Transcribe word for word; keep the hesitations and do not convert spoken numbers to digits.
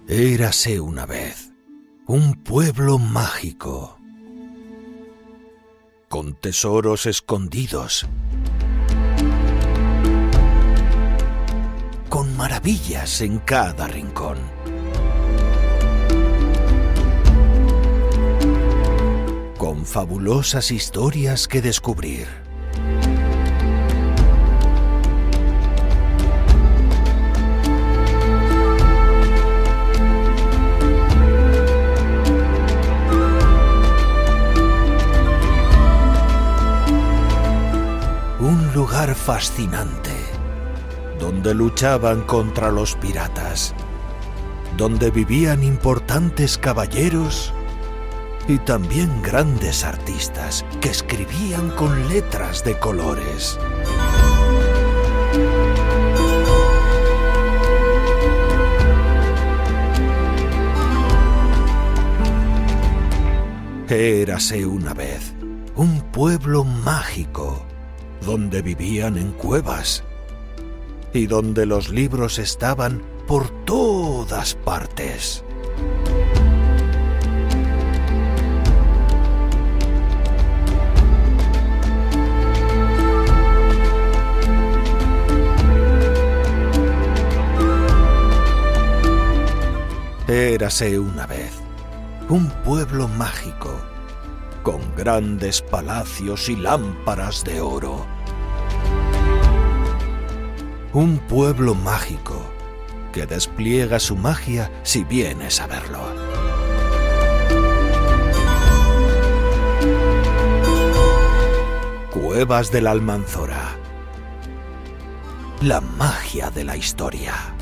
Érase una vez un pueblo mágico, con tesoros escondidos, con maravillas en cada rincón. Con fabulosas historias que descubrir. Un lugar fascinante, donde luchaban contra los piratas, donde vivían importantes caballeros y también grandes artistas que escribían con letras de colores. Érase una vez un pueblo mágico, donde vivían en cuevas y donde los libros estaban por todas partes. Érase una vez un pueblo mágico, con grandes palacios y lámparas de oro. Un pueblo mágico que despliega su magia si vienes a verlo. Cuevas de la Almanzora. La magia de la historia.